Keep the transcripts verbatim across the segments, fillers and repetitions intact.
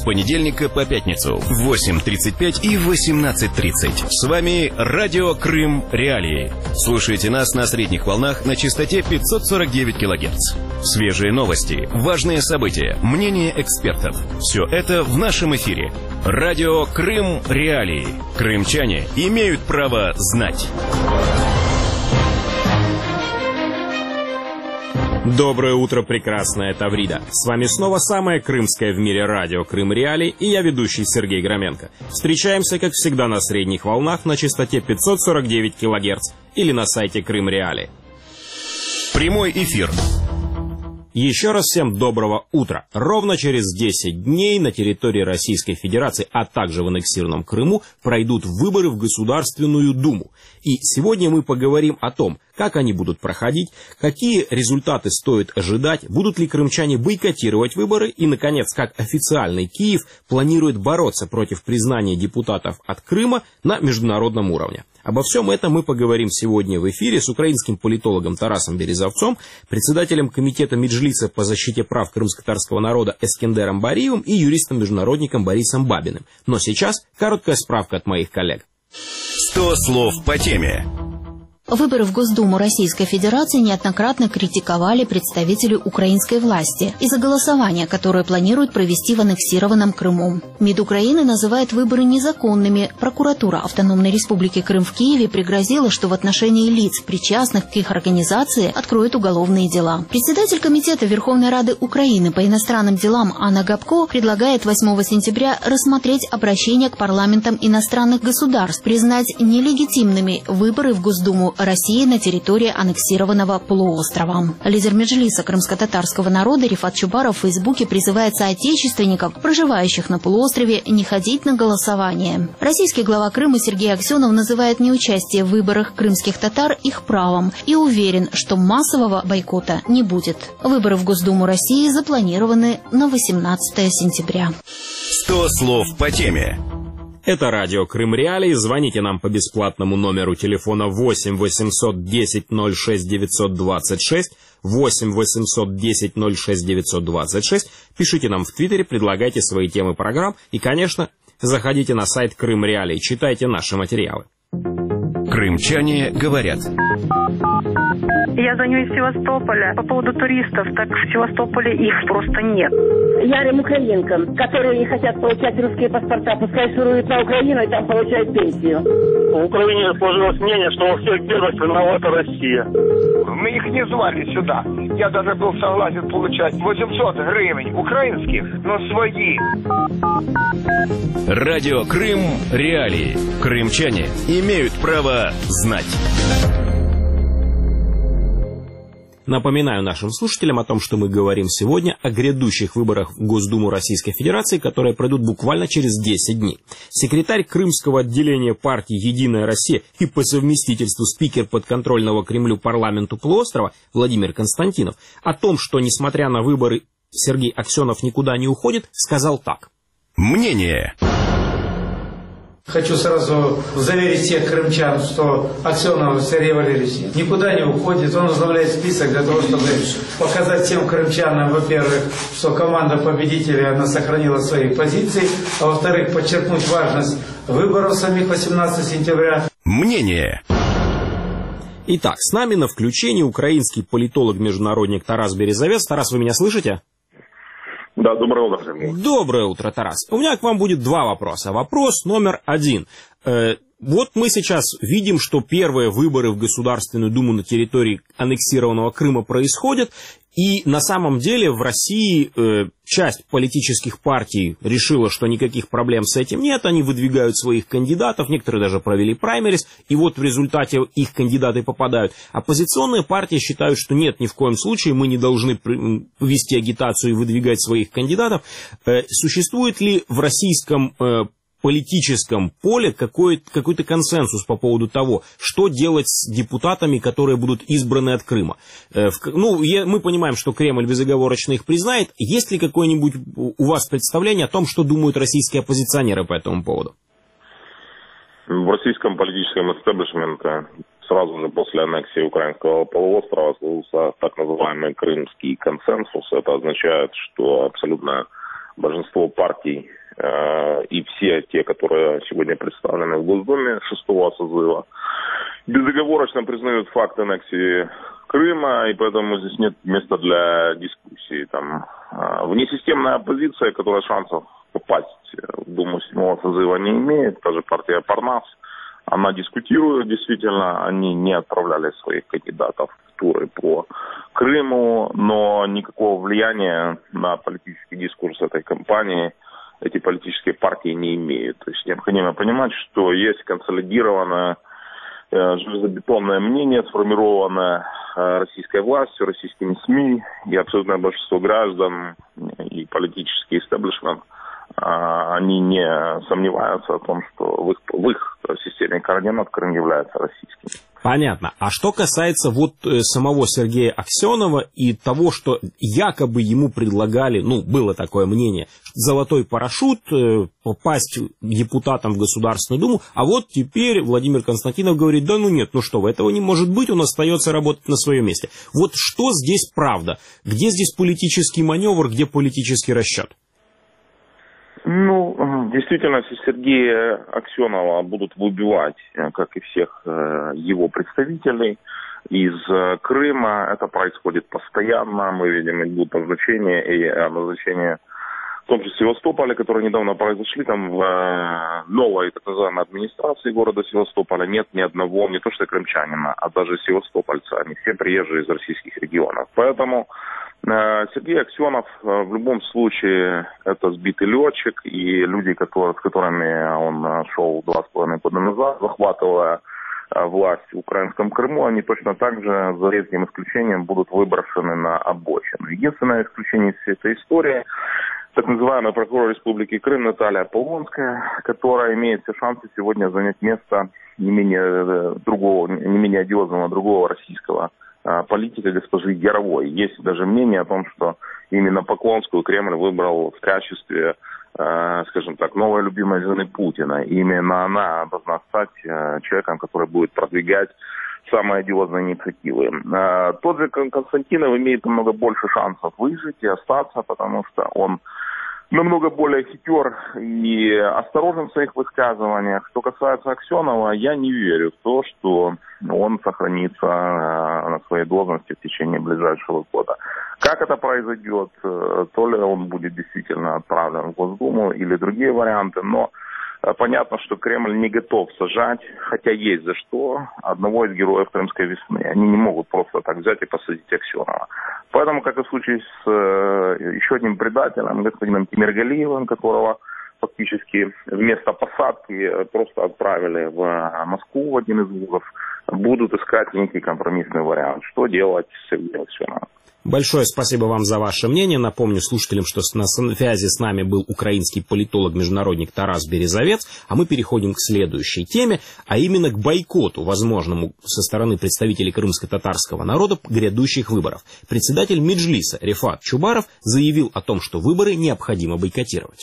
понедельника по пятницу в восемь тридцать пять и восемнадцать тридцать. С вами Радио Крым Реалии. Слушайте нас на средних волнах на частоте пятьсот сорок девять килогерц. Свежие новости, важные события, мнения экспертов. Все это в нашем эфире. Радио Крым Реалии. Крымчане имеют право знать. Доброе утро, прекрасная Таврида. С вами снова самое крымское в мире радио Крым Реалии и я, ведущий Сергей Громенко. Встречаемся, как всегда, на средних волнах на частоте пятьсот сорок девять килогерц или на сайте Крым Реалии. Прямой эфир. Еще раз всем доброго утра. Ровно через десять дней на территории Российской Федерации, а также в аннексированном Крыму, пройдут выборы в Государственную Думу. И сегодня мы поговорим о том, как они будут проходить, какие результаты стоит ожидать, будут ли крымчане бойкотировать выборы и, наконец, как официальный Киев планирует бороться против признания депутатов от Крыма на международном уровне. Обо всем этом мы поговорим сегодня в эфире с украинским политологом Тарасом Березовцом, председателем комитета Меджлиса по защите прав крымско-татарского народа Эскендером Бариевым и юристом-международником Борисом Бабиным. Но сейчас короткая справка от моих коллег. сто слов по теме. Выборы в Госдуму Российской Федерации неоднократно критиковали представители украинской власти из-за голосования, которое планируют провести в аннексированном Крыму. МИД Украины называет выборы незаконными. Прокуратура Автономной Республики Крым в Киеве пригрозила, что в отношении лиц, причастных к их организации, откроют уголовные дела. Председатель Комитета Верховной Рады Украины по иностранным делам Анна Габко предлагает восьмого сентября рассмотреть обращение к парламентам иностранных государств, признать нелегитимными выборы в Госдуму России на территории аннексированного полуострова. Лидер Меджлиса крымско-татарского народа Рифат Чубаров в Фейсбуке призывает соотечественников, проживающих на полуострове, не ходить на голосование. Российский глава Крыма Сергей Аксенов называет неучастие в выборах крымских татар их правом и уверен, что массового бойкота не будет. Выборы в Госдуму России запланированы на восемнадцатого сентября. сто слов по теме. Это радио Крым Реалии. Звоните нам по бесплатному номеру телефона восемь восемьсот десять ноль шесть девятьсот двадцать шесть, восемь восемьсот десять ноль шесть девятьсот двадцать шесть. Пишите нам в Твиттере, предлагайте свои темы программ и, конечно, заходите на сайт Крым Реалии, читайте наши материалы. Крымчане говорят. Я звоню из Севастополя по поводу туристов. Так в Севастополе их просто нет. Ярым украинкам, которые не хотят получать русские паспорта, пускай шуруют на Украину и там получают пенсию. В Украине сложилось мнение, что во всех бедах виновата Россия. Мы их не звали сюда. Я даже был согласен получать восемьсот гривен украинских, но свои. Радио Крым Реалии. Крымчане имеют право знать. Напоминаю нашим слушателям о том, что мы говорим сегодня о грядущих выборах в Госдуму Российской Федерации, которые пройдут буквально через десять дней. Секретарь крымского отделения партии «Единая Россия» и по совместительству спикер подконтрольного Кремлю парламенту полуострова Владимир Константинов о том, что, несмотря на выборы, Сергей Аксенов никуда не уходит, сказал так. Мнение. Хочу сразу заверить всех крымчан, что Аксенов Сергей Валерьевич никуда не уходит. Он возглавляет список для того, чтобы показать всем крымчанам, во-первых, что команда победителей, она сохранила свои позиции, а во-вторых, подчеркнуть важность выборов самих восемнадцатого сентября. Мнение. Итак, с нами на включении украинский политолог-международник Тарас Березовец. Тарас, вы меня слышите? Да, доброе утро. Доброе утро, Тарас. У меня к вам будет два вопроса. Вопрос номер один. Э, вот мы сейчас видим, что первые выборы в Государственную Думу на территории аннексированного Крыма происходят, и на самом деле в России э, часть политических партий решила, что никаких проблем с этим нет, они выдвигают своих кандидатов, некоторые даже провели праймерис, и вот в результате их кандидаты попадают. Оппозиционные партии считают, что нет, ни в коем случае мы не должны вести агитацию и выдвигать своих кандидатов. Э, существует ли в российском э, политическом поле какой-то, какой-то консенсус по поводу того, что делать с депутатами, которые будут избраны от Крыма? Э, в, ну, я, мы понимаем, что Кремль безоговорочно их признает. Есть ли какое-нибудь у вас представление о том, что думают российские оппозиционеры по этому поводу? В российском политическом эстеблишменте сразу же после аннексии украинского полуострова сложился так называемый крымский консенсус. Это означает, что абсолютно большинство партий и все те, которые сегодня представлены в Госдуме шестого созыва, безоговорочно признают факт аннексии Крыма, и поэтому здесь нет места для дискуссии. Там внесистемная оппозиция, которая шансов попасть в Думу седьмого созыва не имеет, та же партия Парнас, она дискутирует, действительно, они не отправляли своих кандидатов в туры по Крыму, но никакого влияния на политический дискурс этой кампании эти политические партии не имеют. То есть необходимо понимать, что есть консолидированное железобетонное мнение, сформированное российской властью, российскими СМИ, и абсолютное большинство граждан и политический истеблишмент, они не сомневаются о том, что в их, в их системе координат Крым является российским. Понятно. А что касается вот самого Сергея Аксенова и того, что якобы ему предлагали, ну, было такое мнение, золотой парашют, попасть депутатом в Государственную Думу, а вот теперь Владимир Константинов говорит, да ну нет, ну что вы, этого не может быть, он остается работать на своем месте. Вот что здесь правда? Где здесь политический маневр, где политический расчет? Ну, действительно, если Сергея Аксенова будут выбивать, как и всех его представителей, из Крыма, это происходит постоянно. Мы видим идут назначения и назначения, в том числе Севастополя, которые недавно произошли, там в новой так называемой администрации города Севастополя нет ни одного, не то что крымчанина, а даже севастопольца. Они все приезжие из российских регионов. Поэтому Сергей Аксенов в любом случае это сбитый летчик, и люди, которые, с которыми он шел два с половиной года назад, захватывая власть в украинском Крыму, они точно так же, за редким исключением, будут выброшены на обочину. Единственное исключение из всей этой истории — так называемый прокурор Республики Крым Наталья Полонская, которая имеет все шансы сегодня занять место не менее другого, не менее одиозного другого российского политика госпожи Яровой. Есть даже мнение о том, что именно Поклонскую Кремль выбрал в качестве, э, скажем так, новой любимой жены Путина. И именно она должна стать э, человеком, который будет продвигать самые одиозные инициативы. Э, тот же Константинов имеет намного больше шансов выжить и остаться, потому что он намного более хитер и осторожен в своих высказываниях. Что касается Аксенова, я не верю в то, что он сохранится на своей должности в течение ближайшего года. Как это произойдет, то ли он будет действительно отправлен в Госдуму или другие варианты, но понятно, что Кремль не готов сажать, хотя есть за что, одного из героев Крымской весны. Они не могут просто так взять и посадить Аксенова. Поэтому, как и в случае с э, еще одним предателем, господином Тимиргалиевым, которого фактически вместо посадки просто отправили в Москву в один из вузов, будут искать некий компромиссный вариант. Что делать с Сергеем Аксеновым? Большое спасибо вам за ваше мнение. Напомню слушателям, что на связи с нами был украинский политолог-международник Тарас Березовец, а мы переходим к следующей теме, а именно к бойкоту, возможному со стороны представителей крымско-татарского народа грядущих выборов. Председатель Меджлиса Рефат Чубаров заявил о том, что выборы необходимо бойкотировать.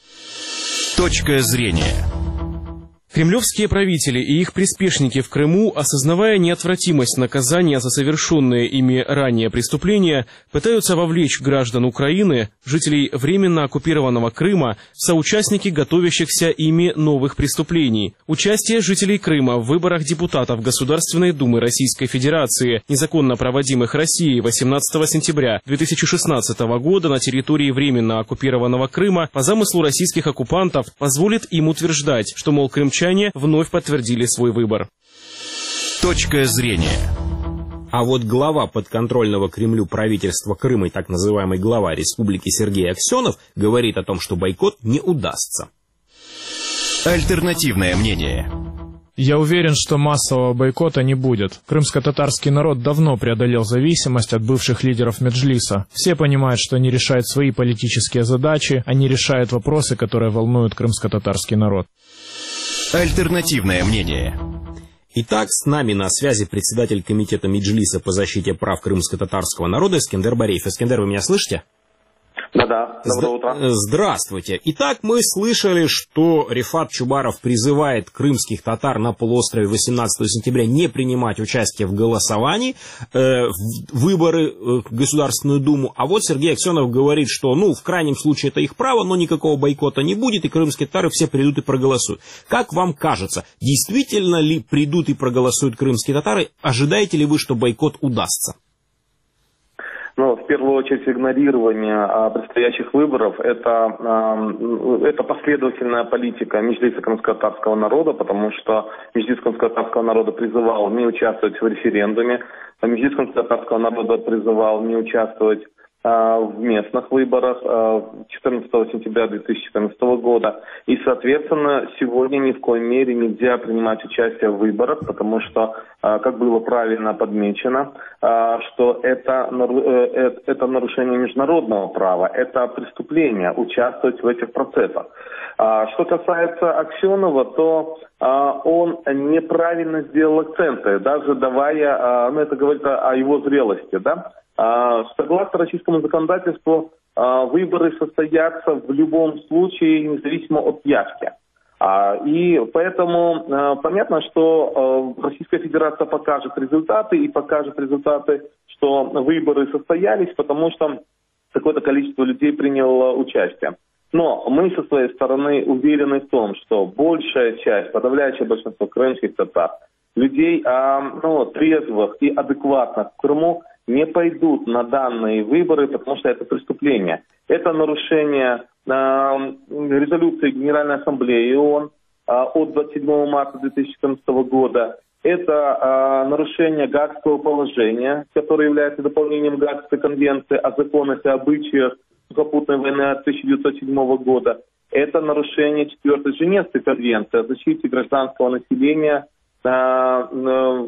Точка зрения. Кремлевские правители и их приспешники в Крыму, осознавая неотвратимость наказания за совершенные ими ранее преступления, пытаются вовлечь граждан Украины, жителей временно оккупированного Крыма, в соучастники готовящихся ими новых преступлений. Участие жителей Крыма в выборах депутатов Государственной Думы Российской Федерации, незаконно проводимых Россией восемнадцатого сентября две тысячи шестнадцатого года на территории временно оккупированного Крыма по замыслу российских оккупантов, позволит им утверждать, что, мол, крымчане вновь подтвердили свой выбор. Точка зрения. А вот глава подконтрольного Кремлю правительства Крыма и так называемый глава республики Сергей Аксенов говорит о том, что бойкот не удастся. Альтернативное мнение. Я уверен, что массового бойкота не будет. Крымско-татарский народ давно преодолел зависимость от бывших лидеров Меджлиса. Все понимают, что они решают свои политические задачи, они решают вопросы, которые волнуют крымско-татарский народ. Альтернативное мнение. Итак, с нами на связи председатель комитета Меджлиса по защите прав крымско-татарского народа Эскендер Бареев. Эскендер, вы меня слышите? Да-да, доброе утро. Здравствуйте. Итак, мы слышали, что Рифат Чубаров призывает крымских татар на полуострове восемнадцатого сентября не принимать участие в голосовании, э, в выборы э, в Государственную Думу. А вот Сергей Аксенов говорит, что, ну, в крайнем случае это их право, но никакого бойкота не будет, и крымские татары все придут и проголосуют. Как вам кажется, действительно ли придут и проголосуют крымские татары? Ожидаете ли вы, что бойкот удастся? Ну, в первую очередь, игнорирование а, предстоящих выборов – это, а, это последовательная политика Меджлиса крымско-татарского народа, потому что Меджлис крымско-татарского народа призывал не участвовать в референдуме, а Меджлис крымско-татарского народа призывал не участвовать а, в местных выборах а, четырнадцатого сентября две тысячи четырнадцатого года. И, соответственно, сегодня ни в коей мере нельзя принимать участие в выборах, потому что, а, как было правильно подмечено, а, что это, э, это нарушение международного права, это преступление участвовать в этих процессах. А, что касается Аксенова, то а, он неправильно сделал акценты, даже давая, а, ну это говорит о, о его зрелости, да? А, согласно российскому законодательству, а, выборы состоятся в любом случае, независимо от явки. А, и поэтому а, понятно, что а, Российская Федерация покажет результаты и покажет результаты, что выборы состоялись, потому что какое-то количество людей приняло участие. Но мы со своей стороны уверены в том, что большая часть, подавляющее большинство крымских татар, людей а, ну, трезвых и адекватных в Крыму, не пойдут на данные выборы, потому что это преступление. Это нарушение э, резолюции Генеральной Ассамблеи ООН э, от двадцать седьмого марта две тысячи четырнадцатого года. Это э, нарушение Гаагского положения, которое является дополнением Гаагской конвенции о законах и обычаях сухопутной войны тысяча девятьсот седьмого года. Это нарушение четвертой Женевской конвенции о защите гражданского населения, э, э,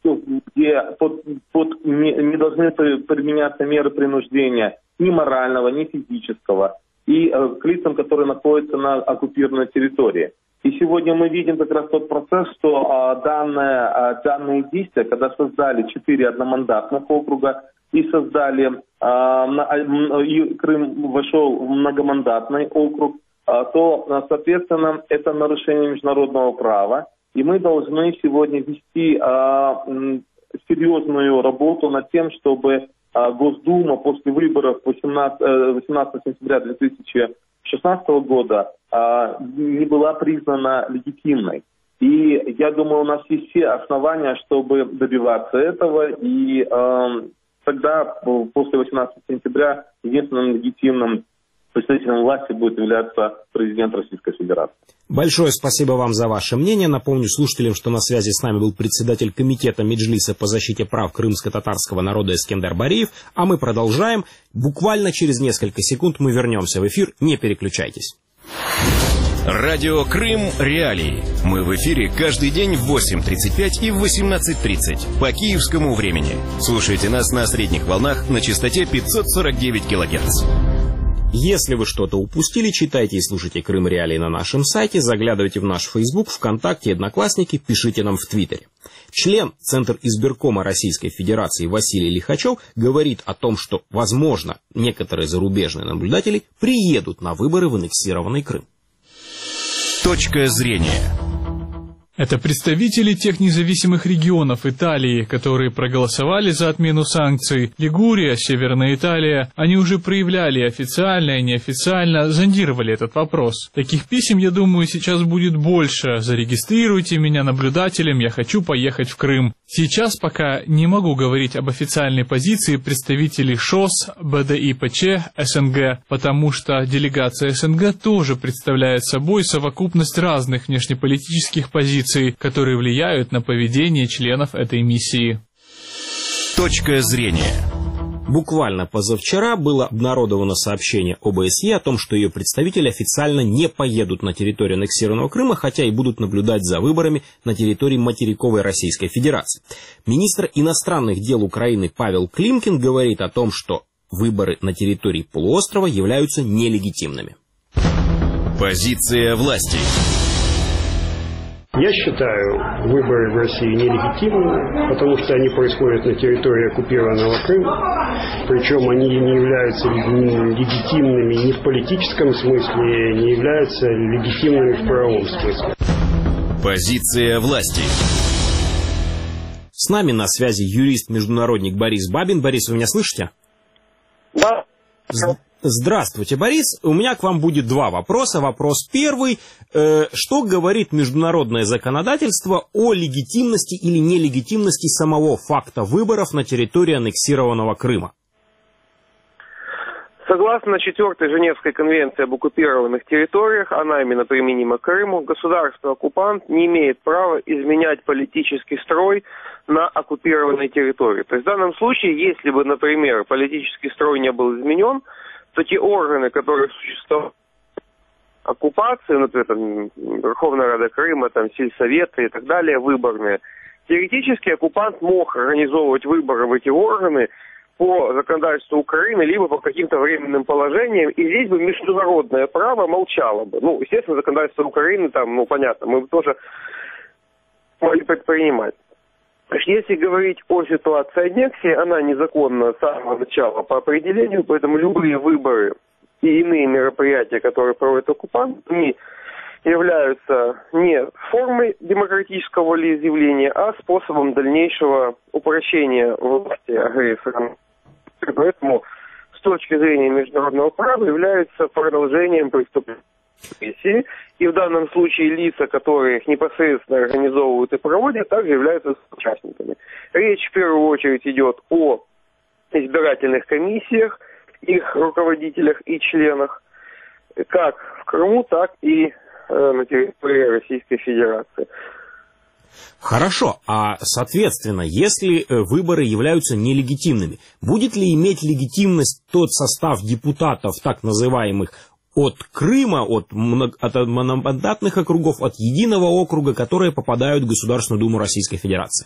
где под, под, не, не должны применяться меры принуждения ни морального, ни физического, и э, к лицам, которые находятся на оккупированной территории. И сегодня мы видим как раз тот процесс, что э, данное, э, данные действия, когда создали четыре одномандатных округа и создали, э, и Крым вошел в многомандатный округ, э, то, э, соответственно, это нарушение международного права. И мы должны сегодня вести а, серьезную работу над тем, чтобы а, Госдума после выборов восемнадцатого сентября две тысячи шестнадцатого года а, не была признана легитимной. И я думаю, у нас есть все основания, чтобы добиваться этого. И а, тогда, после восемнадцатого сентября, единственным легитимным представителем власти будет являться президент Российской Федерации. Большое спасибо вам за ваше мнение. Напомню слушателям, что на связи с нами был председатель комитета Меджлиса по защите прав крымско-татарского народа Эскендер Бариев. А мы продолжаем. Буквально через несколько секунд мы вернемся в эфир. Не переключайтесь. Радио Крым Реалии. Мы в эфире каждый день в восемь тридцать пять и в восемнадцать тридцать по киевскому времени. Слушайте нас на средних волнах на частоте пятьсот сорок девять килогерц. Если вы что-то упустили, читайте и слушайте Крым Реалии на нашем сайте, заглядывайте в наш Facebook, ВКонтакте, Одноклассники, пишите нам в Твиттере. Член Центра избиркома Российской Федерации Василий Лихачев говорит о том, что, возможно, некоторые зарубежные наблюдатели приедут на выборы в аннексированный Крым. Точка зрения. Это представители тех независимых регионов Италии, которые проголосовали за отмену санкций. Лигурия, Северная Италия, они уже проявляли официально и неофициально, зондировали этот вопрос. Таких писем, я думаю, сейчас будет больше. Зарегистрируйте меня наблюдателем, я хочу поехать в Крым. Сейчас пока не могу говорить об официальной позиции представителей ШОС, БДИПЧ, СНГ, потому что делегация СНГ тоже представляет собой совокупность разных внешнеполитических позиций, которые влияют на поведение членов этой миссии. Точка зрения. Буквально позавчера было обнародовано сообщение ОБСЕ о том, что ее представители официально не поедут на территорию аннексированного Крыма, хотя и будут наблюдать за выборами на территории материковой Российской Федерации. Министр иностранных дел Украины Павел Климкин говорит о том, что выборы на территории полуострова являются нелегитимными. Позиция власти. Я считаю выборы в России нелегитимными, потому что они происходят на территории оккупированного Крыма. Причем они не являются легитимными ни в политическом смысле, не являются легитимными в правовом смысле. Позиция власти. С нами на связи юрист-международник Борис Бабин. Борис, вы меня слышите? Да. Здравствуйте, Борис. У меня к вам будет два вопроса. Вопрос первый. Э, что говорит международное законодательство о легитимности или нелегитимности самого факта выборов на территории аннексированного Крыма? Согласно четвертой Женевской конвенции об оккупированных территориях, она именно применима к Крыму, государство-оккупант не имеет права изменять политический строй на оккупированной территории. То есть в данном случае, если бы, например, политический строй не был изменен, то те органы, которые существуют в оккупации, например, там, Верховная Рада Крыма, там, сельсоветы и так далее, выборные, теоретически оккупант мог организовывать выборы в эти органы по законодательству Украины, либо по каким-то временным положениям, и здесь бы международное право молчало бы. Ну, естественно, законодательство Украины, там, ну, понятно, мы бы тоже могли предпринимать. Если говорить о ситуации аннексии, она незаконна с самого начала по определению, поэтому любые выборы и иные мероприятия, которые проводит оккупант, они являются не формой демократического волеизъявления, а способом дальнейшего упрочения власти агрессора. Поэтому с точки зрения международного права является продолжением преступления. И в данном случае лица, которые их непосредственно организовывают и проводят, также являются участниками. Речь в первую очередь идет о избирательных комиссиях, их руководителях и членах, как в Крыму, так и э, на территории Российской Федерации. Хорошо, а соответственно, если выборы являются нелегитимными, будет ли иметь легитимность тот состав депутатов, так называемых, от Крыма, от, от мономандатных округов, от единого округа, которые попадают в Государственную Думу Российской Федерации?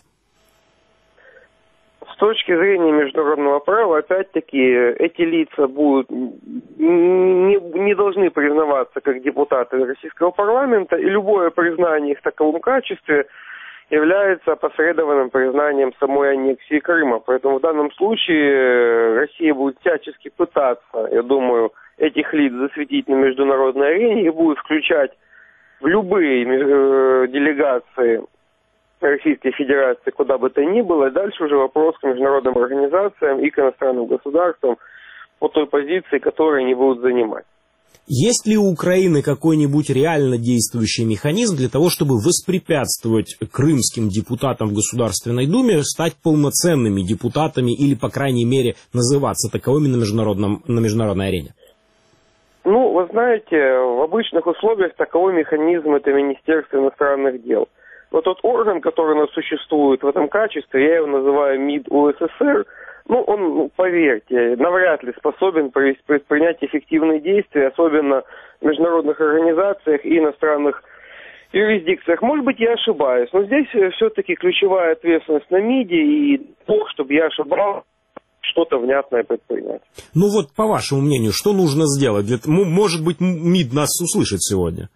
С точки зрения международного права, опять-таки, эти лица будут, не, не должны признаваться как депутаты российского парламента, и любое признание их в таковом качестве является опосредованным признанием самой аннексии Крыма. Поэтому в данном случае Россия будет всячески пытаться, я думаю, этих лиц засветить на международной арене и будет включать в любые э, делегации Российской Федерации, куда бы то ни было. И дальше уже вопрос к международным организациям и к иностранным государствам по той позиции, которую они будут занимать. Есть ли у Украины какой-нибудь реально действующий механизм для того, чтобы воспрепятствовать крымским депутатам в Государственной Думе стать полноценными депутатами или, по крайней мере, называться таковыми на, международном, на международной арене? Ну, вы знаете, в обычных условиях таковой механизм – это Министерство иностранных дел. Вот тот орган, который у нас существует в этом качестве, я его называю МИД УССР, ну, он, поверьте, навряд ли способен предпринять эффективные действия, особенно в международных организациях и иностранных юрисдикциях. Может быть, я ошибаюсь, но здесь все-таки ключевая ответственность на МИДе, и Бог, чтобы я ошибался, что-то внятное предпринять. Ну вот, по вашему мнению, что нужно сделать? Может быть, МИД нас услышит сегодня?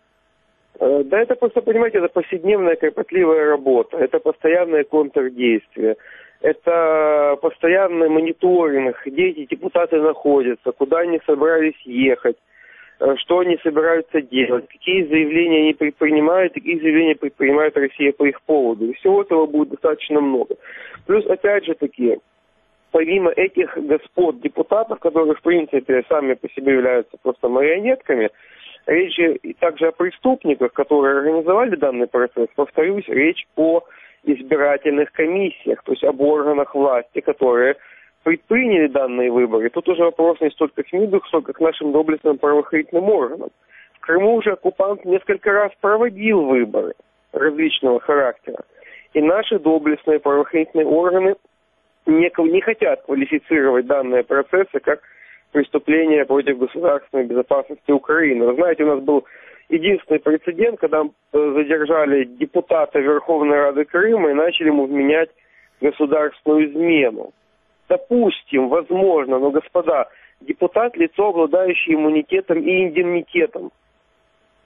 Да это просто, понимаете, это повседневная кропотливая работа, это постоянное контрдействие, это постоянный мониторинг, где эти депутаты находятся, куда они собрались ехать, что они собираются делать, какие заявления они предпринимают, какие заявления предпринимает Россия по их поводу. И всего этого будет достаточно много. Плюс, опять же таки, помимо этих господ депутатов, которые, в принципе, сами по себе являются просто марионетками, речь также о преступниках, которые организовали данный процесс. Повторюсь, речь о избирательных комиссиях, то есть об органах власти, которые предприняли данные выборы. Тут уже вопрос не столько к МИДу, сколько к нашим доблестным правоохранительным органам. В Крыму уже оккупант несколько раз проводил выборы различного характера. И наши доблестные правоохранительные органы не, не хотят квалифицировать данные процессы как преступления против государственной безопасности Украины. Вы знаете, у нас был единственный прецедент, когда задержали депутата Верховной Рады Крыма и начали ему вменять государственную измену. Допустим, возможно, но, господа, депутат – лицо, обладающее иммунитетом и индемнитетом.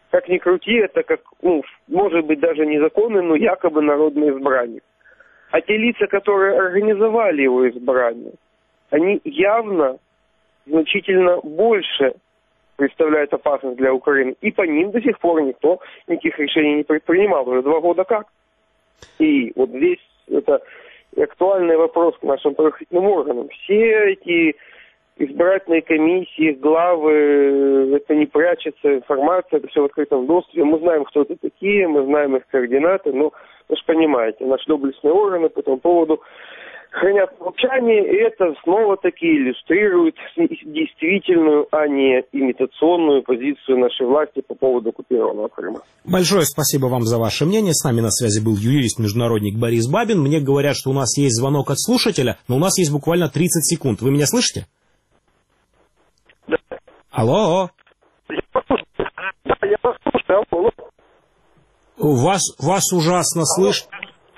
как ни крути, это как, ну, может быть, даже незаконный, но якобы народное избрание. А те лица, которые организовали его избрание, они явно значительно больше представляют опасность для Украины. И по ним до сих пор никто никаких решений не предпринимал. Уже два года как. И вот здесь это актуальный вопрос к нашим правоохранительным органам. Все эти избирательные комиссии, главы, это не прячется информация, это все в открытом доступе. Мы знаем, кто это такие, мы знаем их координаты, но вы же понимаете, наши доблестные органы по этому поводу хранят молчание, и это снова-таки иллюстрирует действительную, а не имитационную позицию нашей власти по поводу оккупированного Крыма. Большое спасибо вам за ваше мнение. С нами на связи был юрист-международник Борис Бабин. Мне говорят, что у нас есть звонок от слушателя, но у нас есть буквально тридцать секунд. Вы меня слышите? Да. Алло? Я послушаю. Да, я послушаю. Алло. Вас, вас ужасно слышно.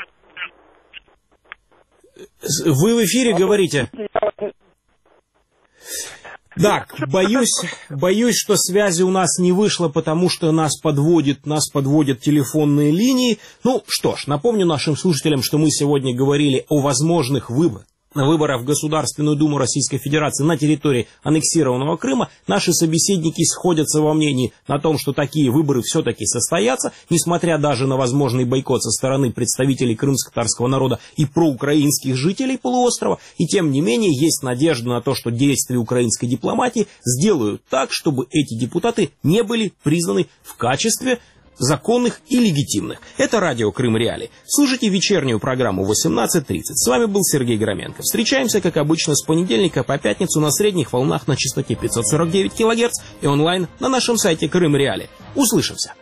Вы в эфире говорите? Так, боюсь, боюсь, что связи у нас не вышло, потому что нас подводит, нас подводят телефонные линии. Ну что ж, напомню нашим слушателям, что мы сегодня говорили о возможных выборах. выборов в Государственную Думу Российской Федерации на территории аннексированного Крыма, наши собеседники сходятся во мнении на том, что такие выборы все-таки состоятся, несмотря даже на возможный бойкот со стороны представителей крымско-татарского народа и проукраинских жителей полуострова. И тем не менее есть надежда на то, что действия украинской дипломатии сделают так, чтобы эти депутаты не были признаны в качестве законных и легитимных. Это радио Крым Реалии. Слушайте вечернюю программу восемнадцать тридцать. С вами был Сергей Громенко. Встречаемся, как обычно, с понедельника по пятницу на средних волнах на частоте пятьсот сорок девять килогерц и онлайн на нашем сайте Крым Реалии. Услышимся!